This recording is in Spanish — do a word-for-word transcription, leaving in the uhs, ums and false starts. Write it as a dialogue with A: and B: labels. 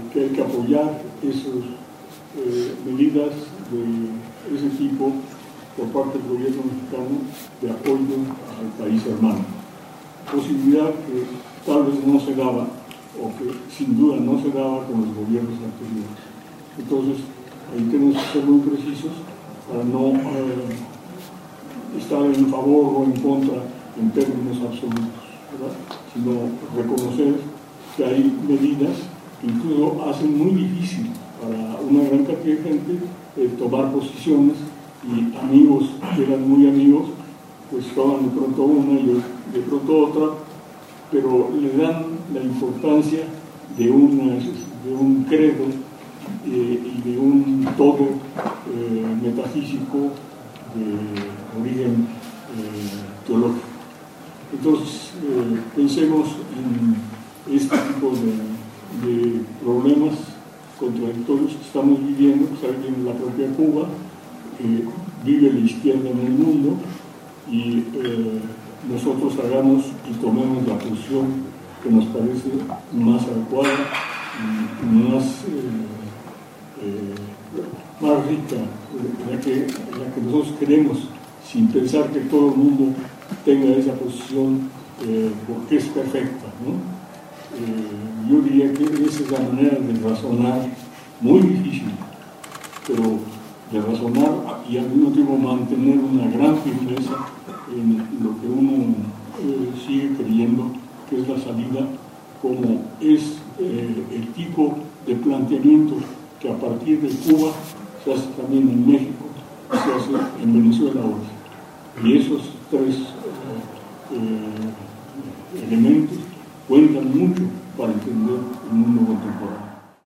A: que hay que apoyar esas eh, medidas de ese tipo por parte del gobierno mexicano de apoyo al país hermano. Posibilidad que tal vez no se daba, o que sin duda no se daba con los gobiernos anteriores. Entonces, ahí tenemos que ser muy precisos para no eh, estar en favor o en contra en términos absolutos, ¿verdad? Sino reconocer que hay medidas que incluso hacen muy difícil para una gran cantidad de gente eh, tomar posiciones, y amigos que eran muy amigos pues toman de pronto una y de pronto otra, pero le dan la importancia de, una, de un credo eh, y de un todo eh, metafísico de origen eh, teológico. Entonces, eh, pensemos en este tipo de, de problemas contradictorios que estamos viviendo, que está viviendo la propia Cuba, que vive la izquierda en el mundo, y eh, nosotros hagamos y tomemos la posición que nos parece más adecuada y más, eh, eh, más rica, en la, que, en la que nosotros queremos, sin pensar que todo el mundo tenga esa posición eh, porque es perfecta, ¿no? Eh, yo diría que esa es la manera de razonar, muy difícil, pero de razonar y al mismo tiempo mantener una gran firmeza en lo que uno eh, sigue creyendo que es la salida, como es eh, el tipo de planteamiento que a partir de Cuba se hace también en México, se hace en Venezuela ahora. Y esos tres eh, eh, elementos cuentan mucho para entender el mundo contemporáneo.